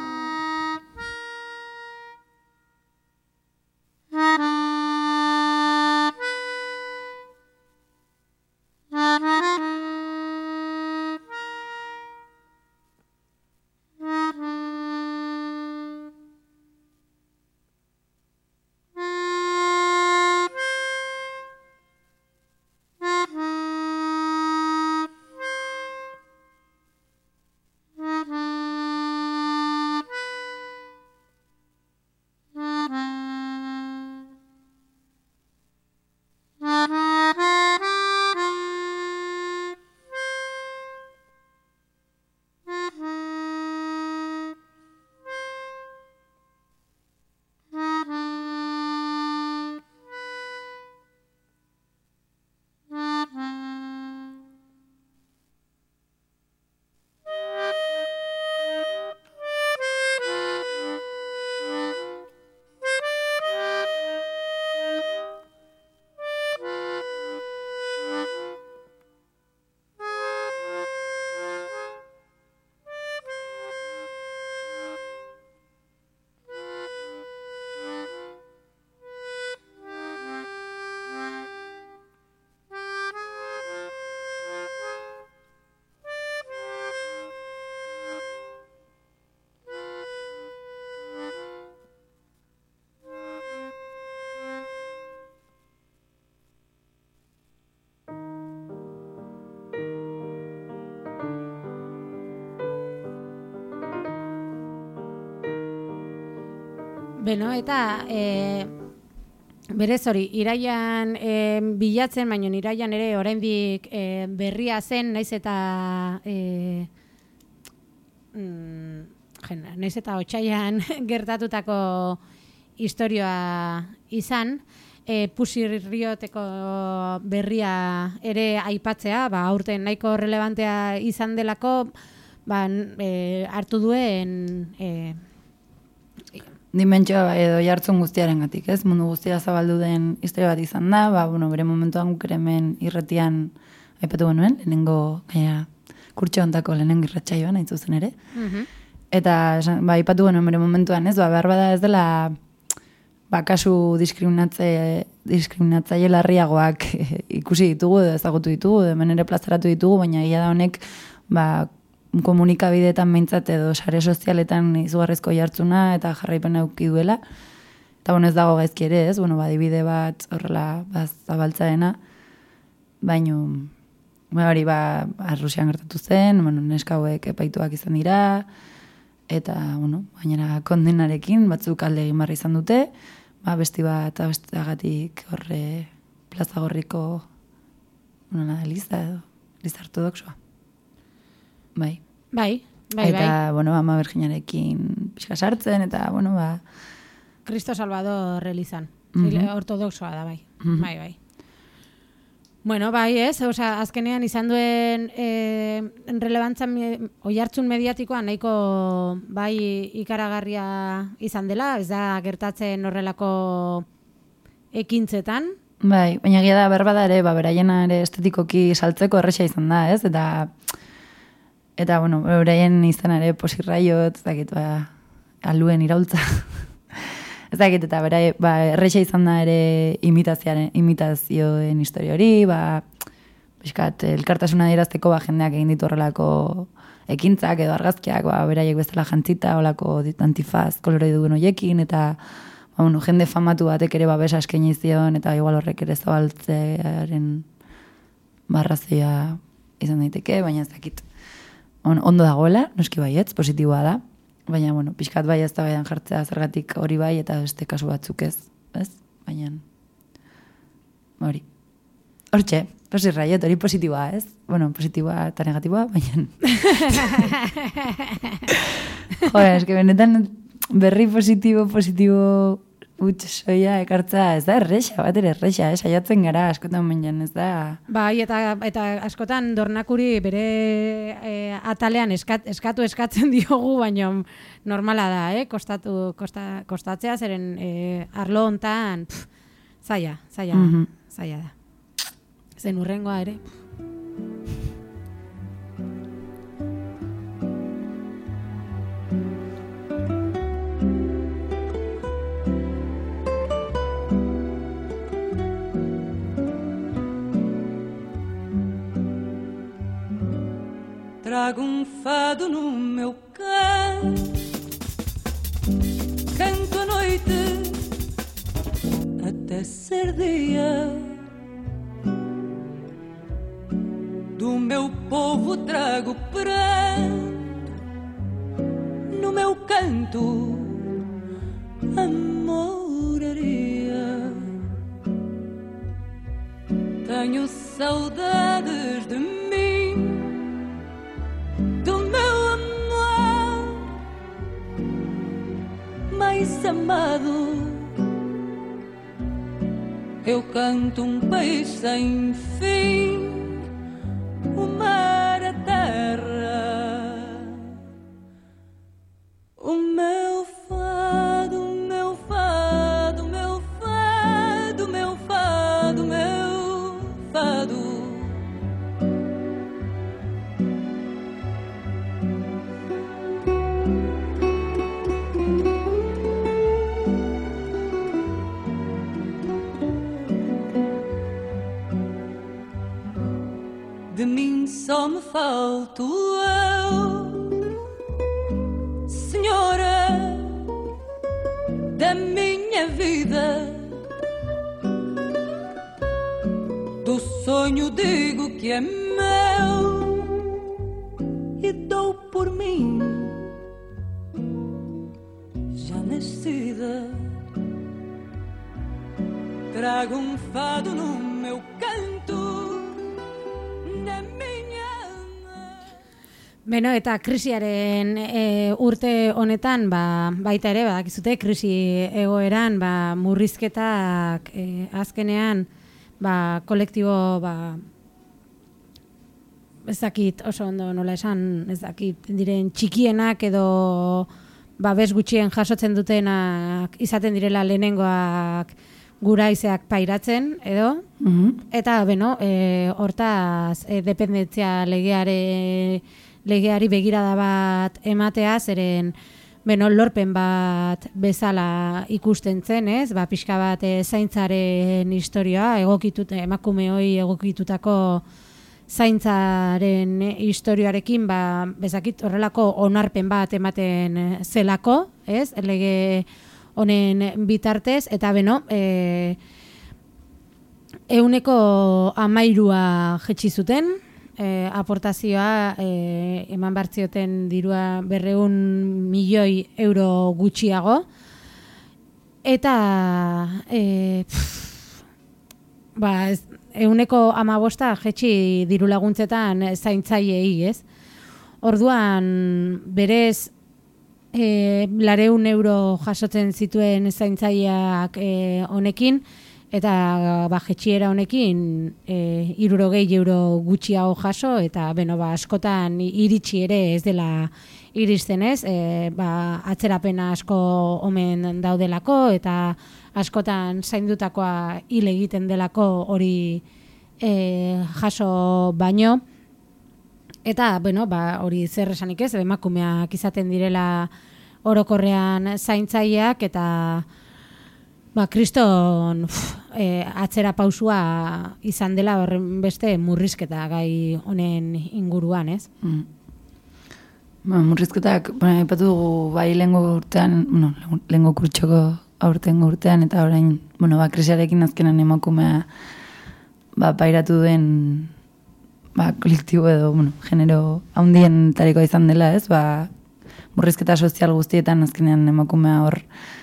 Beno, eta e, berez hori, iraian e, bilatzen, baino iraian ere oraindik e, berria zen, naiz eta e, mm, jen, naiz eta otsaian gertatutako historioa izan, e, Pusirrioteko berria ere aipatzea, ba, aurten nahiko relevantea izan delako, ba, e, hartu duen... E, dimentsioa edo jartzun guztiaren gatik, ez? Mundu guztia zabaldu den historia bat izan da, ba, bueno, bere momentuan guk hemen irretian aipatu genuen, lehenengo, gaia, kurtxo ontako lehenengo irratsaioan hain zuzen ere. Uh-huh. Eta, ba, aipatu genuen bere momentuan, ez? Ba, behar bada ez dela, ba, kasu diskriminatze, diskriminatzaile larriagoak ikusi ditugu, edo ezagutu ditugu, edo hemen ere plazaratu ditugu, baina egia da honek, ba, komunikabideetan behintzat edo sare sozialetan izugarrizko jartzuna eta jarraipena eduki duela. Eta bueno, ez dago gaizki ere, ez? Bueno, badibide bat horrela baz zabaltzaena. Baino ba hori ba Rusian gertatu zen, bueno, neska hauek epaituak izan dira eta bueno, gainera kondenarekin batzuk alde egin barri izan dute. Ba besti bat abesteagatik horre Plaza Gorriko bueno, la Eliza edo Eliza ortodoxoa. Bai. Bai, bai, eta, bai. Eta, bueno, Ama Virginarekin pixka sartzen, eta, bueno, ba... Cristo Salvador Elizan. Uh-huh. Ortodoxoa da, bai. Uh-huh. Bai, bai. Bueno, bai, ez, osea, azkenean izan duen eh, relevantza oihartzun mediatikoa nahiko bai ikaragarria izan dela, ez da gertatzen horrelako ekintzetan. Bai, baina gira da berbada ere, ba, beraiena ere estetikoki saltzeko erresa izan da, ez? Eta, eta bueno, beraien izan ere posirraiot, ez dakit, ba, aluen iraultza. Ez dakit, eta bera, ba, erresa izan da ere imitazioaren, imitazioen historia hori, ba, biskat, elkartasuna adierazteko ba, jendeak egin ditu horrelako ekintzak edo argazkiak, ba, beraiek bezala jantzita, holako antifaz, kolore duen hoiekin, eta ba, bueno, jende famatu batek ere babesa eskaini zion, eta igual horrek ere zabaltzearen barrazioa izan daiteke, baina ez dakit. On, ondo dagoela, noski baietz, positiboa da. Baina, bueno, pixkat bai ez da baian jartzea zergatik hori bai eta beste kasu batzuk ez, ez? Baina, hori. Hortxe, posirraiot, hori positiboa, ez? Bueno, positiboa eta negatiboa, baina... Joder, eske benetan berri positibo, positibo utx soia ekartza, ez da erresa, bat ere erresa, eh? Saiatzen gara, askotan baina ez da... Bai, eta, eta askotan dornakuri bere e, atalean eskat, eskatu eskatzen diogu, baina normala da, eh? Kostatu, kosta, kostatzea, zeren e, arlo hontan pff, zaila, zaila, mm-hmm. zaila da. Zen urrengoa ere... Trago um fado no meu canto, canto a noite até ser dia. Do meu povo trago pranto, no meu canto a moraria. Tenho saudades de mim, do meu amor mais amado. Eu canto um país sem fim, o mar, a terra, o meu fado, o meu fado, o meu fado, o meu fado, o meu fado. De mim só me falto eu, senhora da minha vida. Do sonho digo que é meu e dou por mim já nascida. Trago um fado no meu canto. Beno, eta krisiaren e, urte honetan, ba, baita ere, badakizute, krisi egoeran, ba, murrizketak e, azkenean, ba, kolektibo, ba, ez dakit, oso ondo nola esan, ez dakit, diren txikienak edo babes gutxien jasotzen dutenak izaten direla lehenengoak guraizeak pairatzen, edo, mm-hmm. eta, beno, e, hortaz, e, dependentzia legeare, legeari begirada bat ematea, zeren, beno, lorpen bat bezala ikusten zen, ez? Ba, pixka bat e, zaintzaren historia, egokitut, emakume hoi egokitutako zaintzaren historiarekin, ba, bezakit horrelako onarpen bat ematen zelako, ez? Lege honen bitartez, eta beno, e, euneko amairua jetxi zuten, e, aportazioa e, eman bartzioten dirua berreun milioi euro gutxiago, eta e, pff, ba, ez, euneko amabosta jetxi diru laguntzetan zaintzaileei, ez? Orduan, berez, E, lareun euro jasotzen zituen zaintzaileak e, honekin, eta ba, jetxiera honekin e, hirurogei euro gutxiago jaso, eta beno, ba, askotan iritsi ere ez dela iristen ez, e, ba, atzerapena asko omen daudelako, eta askotan zaindutakoa hil egiten delako hori e, jaso baino. Eta, bueno, ba, hori zer esanik ez, emakumeak izaten direla orokorrean zaintzaileak, eta ba, kriston e, atzera pausua izan dela horren beste murrizketa gai honen inguruan, ez? Mm. Ba, murrizketak, bueno, ipatu dugu bai lehengo urtean, bueno, lehengo kurtsoko aurtengo urtean, eta orain, bueno, ba, krisiarekin azkenan emakumea ba, pairatu duen ba, kolektibo edo, bueno, genero haundien tarikoa izan dela, ez? Ba, murrizketa sozial guztietan azkenean emakumea hor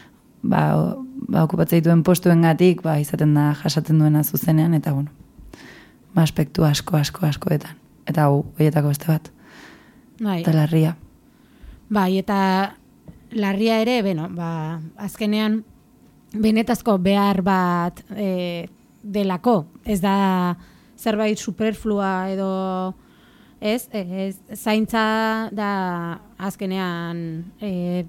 ba, ba okupatzea dituen postuengatik ba, izaten da jasaten duena zuzenean, eta bueno, ba, aspektu asko, asko, askoetan. Eta hau, horietako beste bat. Bai. Eta larria. Bai, eta larria ere, bueno, ba, azkenean benetazko behar bat e, delako. Ez da zerbait superflua edo ez, ez zaintza da azkenean e,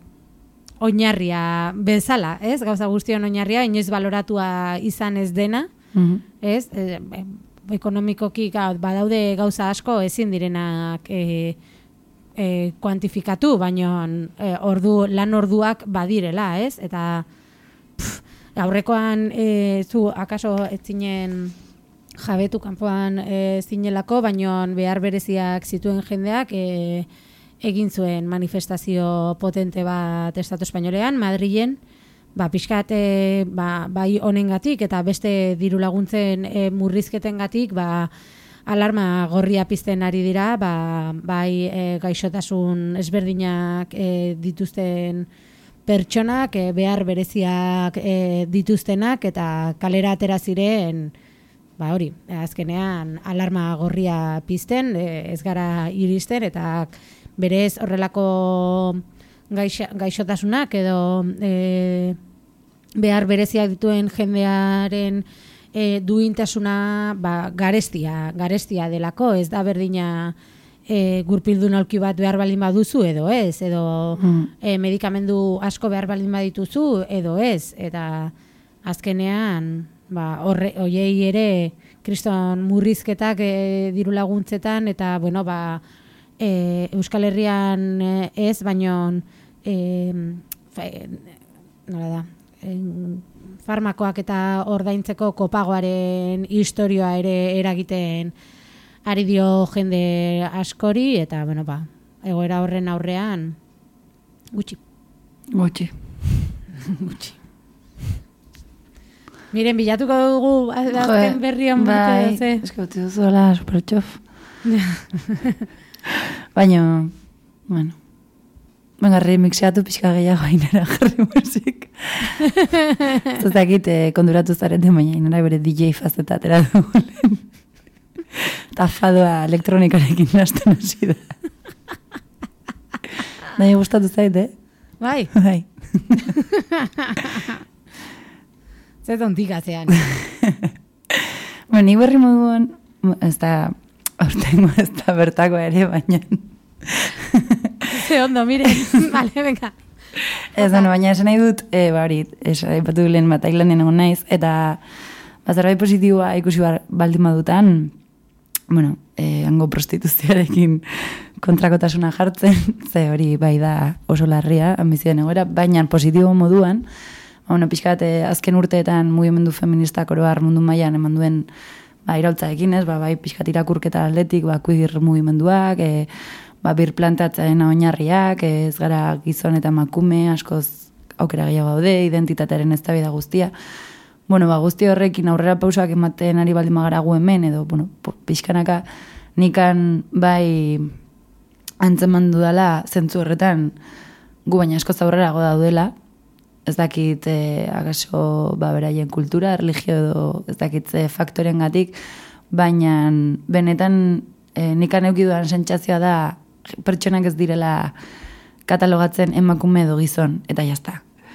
oinarria bezala, ez? Gauza guztion oinarria, inoiz baloratua izan ez dena, mm-hmm. ez? E, e, ekonomikoki badaude gauza asko ezin direnak e, e, kuantifikatu, baina e, ordu, lan orduak badirela, ez? Eta pff, aurrekoan e, zu akaso ez zinen jabetu kanpoan e, zinelako, baina behar bereziak zituen jendeak e, egin zuen manifestazio potente bat Estatu Espainolean, Madrilen, ba, pixkat e, ba, bai honengatik eta beste diru laguntzen e, murrizketengatik, ba, alarma gorria pizten ari dira, ba, bai e, gaixotasun ezberdinak e, dituzten pertsonak, e, behar bereziak e, dituztenak, eta kalera atera ziren, ba hori, azkenean alarma gorria pizten, e, ez gara iristen, eta berez horrelako gaixo, gaixotasunak edo e, behar bereziak dituen jendearen e, duintasuna ba, garestia, garestia delako, ez da berdina e, gurpildun aulki bat behar baldin baduzu edo ez, edo mm. e, medikamendu asko behar baldin badituzu edo ez, eta azkenean ba, horre, oiei ere kriston murrizketak e, diru laguntzetan, eta bueno, ba, e, Euskal Herrian ez, baino e, fa, nola da, e, farmakoak eta ordaintzeko kopagoaren historioa ere eragiten ari dio jende askori, eta bueno, ba, egoera horren aurrean gutxi. Gutxi. Gutxi. Miren, bilatuko dugu azken berrian bai, bat, ez que uti duzu ala supertxof. Baina, bueno, venga, remixeatu pixka gehiago ainera jarri musik. Zuzakit, eh, konduratu zareten, baina ainera bere D J fazeta atera dugu lehen. Eta fadoa elektronikarekin nasten hasi da. Nahi gustatu zait, eh? Bai. Bai. Zer tontikatzean. Bueno, ni berri moduan, ez da, aurtengo ez da bertako ere, baina. Ze ondo, mire. Vale, venga. Ez da, baina esan nahi dut, e, ba hori, esan ipatu lehen bat Tailandian egon naiz, eta bazerbait positiboa ikusi baldin badutan, bueno, e, hango prostituzioarekin kontrakotasuna jartzen, ze hori bai da oso larria, ambizioen egoera, baina positibo moduan, bueno, pixkat, eh, azken urteetan mugimendu feministak oroar mundu mailan eman duen ba, iraultzaekin, ez, ba, bai pixkat irakurketa aldetik, ba, queer mugimenduak, e, ba, bir plantatzaen oinarriak, ez gara gizon eta emakume, askoz aukera gehiago daude, identitatearen eztabaida guztia. Bueno, ba, guzti horrekin aurrera pausak ematen ari baldin bagara gu hemen, edo, bueno, pixkanaka nikan bai antzeman dudala zentzu horretan gu baina askoz aurrerago daudela, ez dakit eh, agaso ba, beraien kultura, religio edo ez dakit eh, faktoren gatik, baina benetan eh, nikan eukiduan sentsazioa da pertsonak ez direla katalogatzen emakume edo gizon, eta jazta.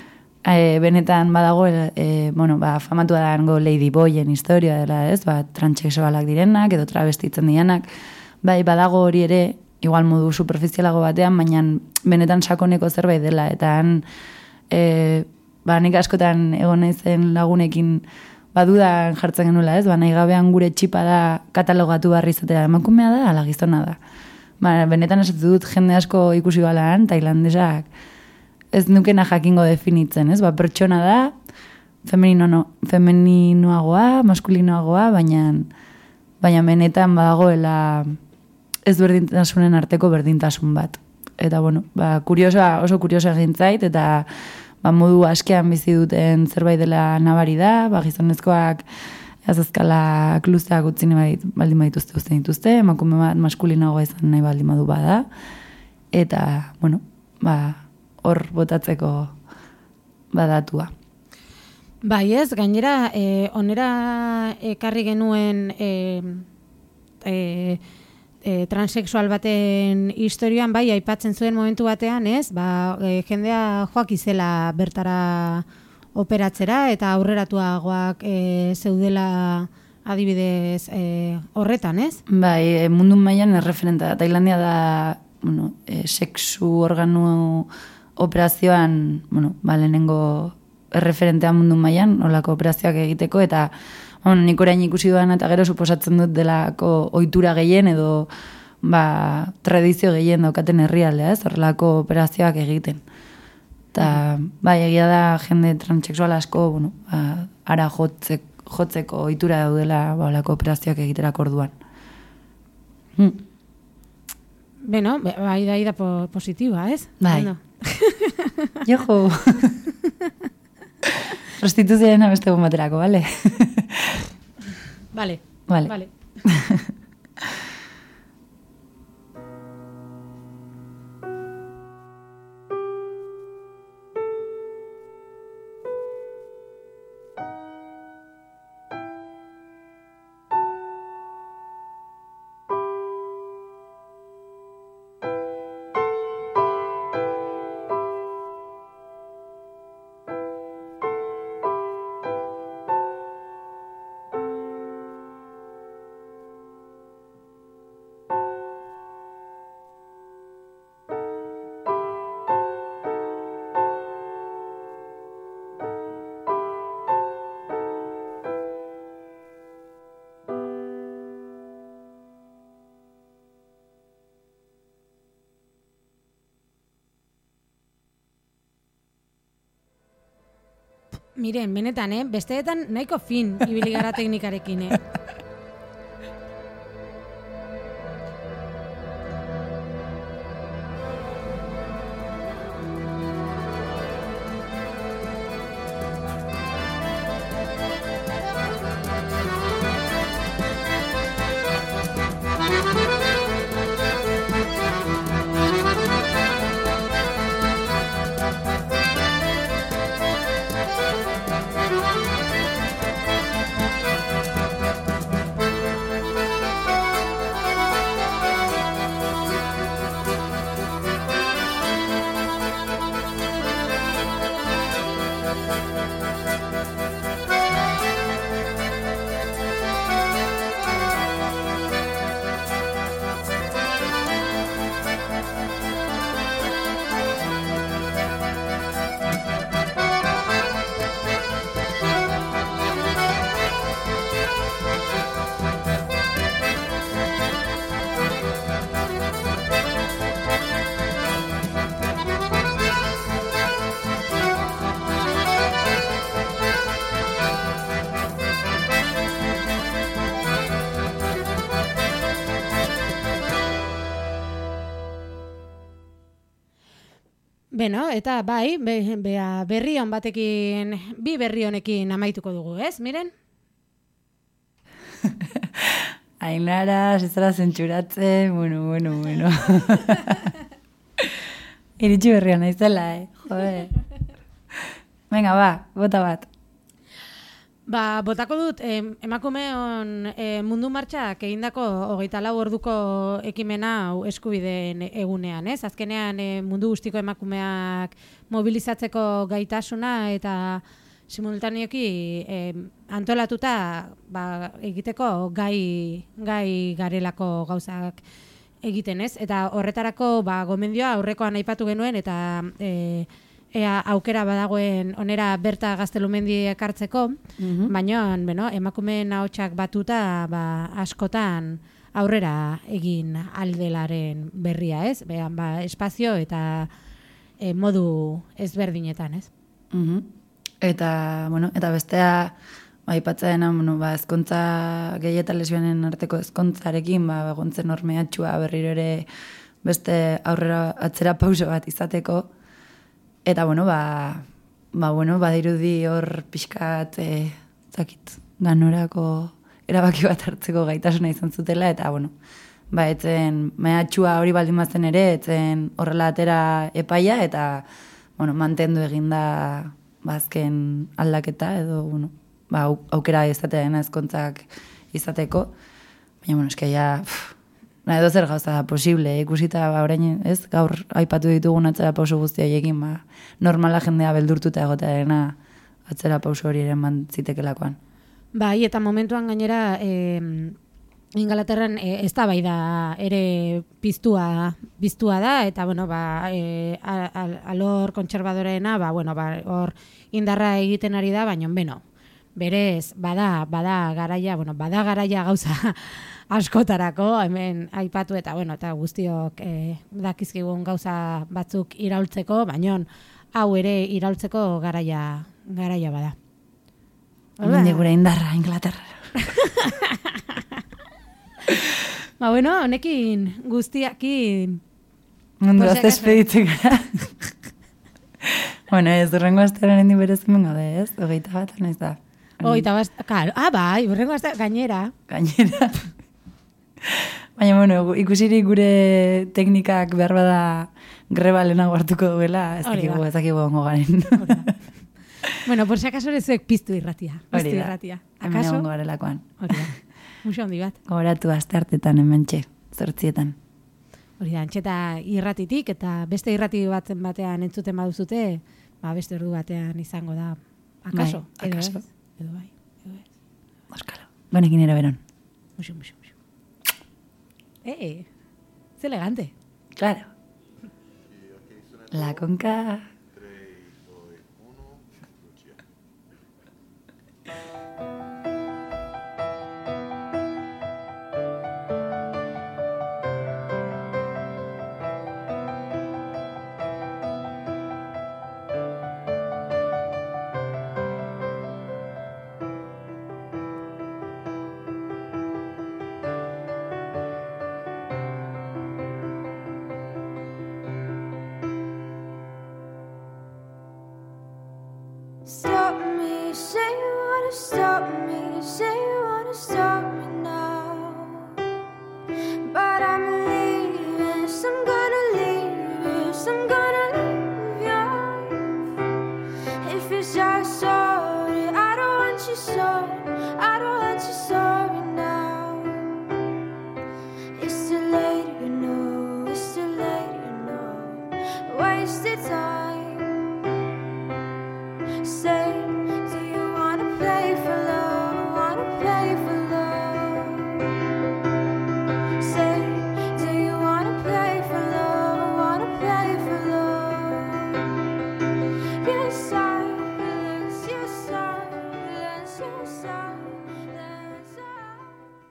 e, benetan badago, e, bueno, ba, famatua dago Lady Boyen historia dela, ez? Ba, transexualak direnak edo travestitzen direnak. Bai, badago hori ere, igual modu superficialago batean, baina benetan sakoneko zerbait dela. Eta han, e, ba, nik askotan egon naizen lagunekin badudan jartzen genuela, ez? Ba, nahi gabean gure txipa da katalogatu barri izatea, emakumea da, ala gizona da. Ba, benetan esatu dut jende asko ikusi balaan, tailandesak ez nukena jakingo definitzen, ez? Ba, pertsona da, femenino no, femeninoagoa, maskulinoagoa, baina baina benetan badagoela ez berdintasunen arteko berdintasun bat. Eta, bueno, ba, kuriosa, oso kuriosa egin zait, eta ba, modu askean bizi duten zerbait dela nabari da, ba, gizonezkoak azazkalak luzeak utzine baldin badituzte uste dituzte, emakume bat maskulinagoa izan nahi baldin badu bada, eta, bueno, ba, hor botatzeko badatua. Bai ez, gainera, eh, onera ekarri genuen eh, eh, E, transexual baten historioan bai aipatzen zuen momentu batean, ez? Ba, e, jendea joak izela bertara operatzera eta aurreratuagoak e, zeudela adibidez e, horretan, ez? Bai, mundu mailan erreferenta. Tailandia da, bueno, e, sexu organu operazioan, bueno, ba, lehenengo erreferentea mundu mailan, olako operazioak egiteko, eta bueno, nik orain ikusi duan eta gero suposatzen dut delako ohitura gehien edo ba, tradizio gehien daukaten herrialdea, ez? Horrelako operazioak egiten. Eta bai, egia da jende transexual asko, bueno, ba, ara jotzek, jotzeko ohitura daudela ba, horrelako operazioak egiterako orduan. Hmm. Beno, bai da ida positiboa, ez? Bai. Bueno. Jojo. Prostituzioaren beste egun baterako, bale? Vale. Vale. Vale. Miren, benetan, eh? Besteetan nahiko fin ibili gara teknikarekin, eh? Beno, eta bai, be, bea, berri hon batekin, bi berri honekin amaituko dugu, ez, miren? Ainara, zizara zentsuratzen, bueno, bueno, bueno. Iritsi berria naizela, eh? Joder. Venga, ba, bota bat. Ba, botako dut, em, emakumeon e, mundu martxak egindako hogeita lau orduko ekimena hau eskubideen egunean, ez? Azkenean e, mundu guztiko emakumeak mobilizatzeko gaitasuna eta simultaneoki e, antolatuta ba, egiteko gai, gai garelako gauzak egiten, ez? Eta horretarako ba, gomendioa aurrekoan aipatu genuen eta e, ea aukera badagoen onera Berta Gaztelumendi ekartzeko, mm-hmm. baina bueno, emakumeen ahotsak batuta ba, askotan aurrera egin aldelaren berria, ez? Behan, ba, espazio eta e, modu ezberdinetan, ez? Mm-hmm. Eta, bueno, eta bestea ba, aipatzena, bueno, ba, ezkontza gehi eta lesbianen arteko ezkontzarekin, ba, egontzen ormeatxua berriro ere beste aurrera atzera pauso bat izateko. Eta, bueno, ba, ba, bueno, badirudi hor pixkat, e, zakit, ganorako erabaki bat hartzeko gaitasuna izan zutela, eta, bueno, ba, etzen mehatxua hori baldin bazen ere, etzen horrela atera epaia, eta, bueno, mantendu eginda bazken aldaketa, edo, bueno, ba, aukera izatean ezkontzak izateko, baina, bueno, eskeia, na, edo zer gauza da posible, ikusita ba, orain, ez, gaur aipatu ditugun atzera pauso guztia ekin, ba, normala jendea beldurtuta egotearena atzera pauso hori ere mantzitekelako. Bai, eta momentuan gainera e, Ingalaterran e, ez da bai da ere piztua, piztua da, eta bueno, ba, e, al, alor kontserbadoreena, ba, bueno, ba, hor indarra egiten ari da, baina beno, berez, bada, bada garaia, bueno, bada garaia gauza askotarako, hemen aipatu eta, bueno, eta guztiok e, dakizkigun gauza batzuk iraultzeko, baina hau ere iraultzeko garaia, garaia bada. Hemen gure indarra, Inglaterra. Ba, bueno, honekin guztiakin... Mundu azte espeditzen gara. Bueno, ez, urrengo astearen hendi berezimen gaude, ez? Ogeita bat, nahiz da. Ogeita bat, karo, ah, bai, urrengo astearen gainera. Gainera. Baina, bueno, ikusirik gure teknikak behar bada greba lehenago hartuko duela, ez dakigu, ez dakigu ongo garen. Bueno, por si acaso erezuek piztu irratia. Piztu irratia. Hemen egongo garelakoan. Hori da. Muxo handi bat. Gogoratu aste hartetan hemen txe, zortzietan. Hori da, antxeta irratitik, eta beste irrati batzen batean entzuten baduzute, ba, beste ordu batean izango da. Akaso? Bai, akaso. Edo, edo bai, edo ez. Oskalo. Bonekin ere beron. Muxo, muxo, muxo. Eh, es elegante. Claro. La conca...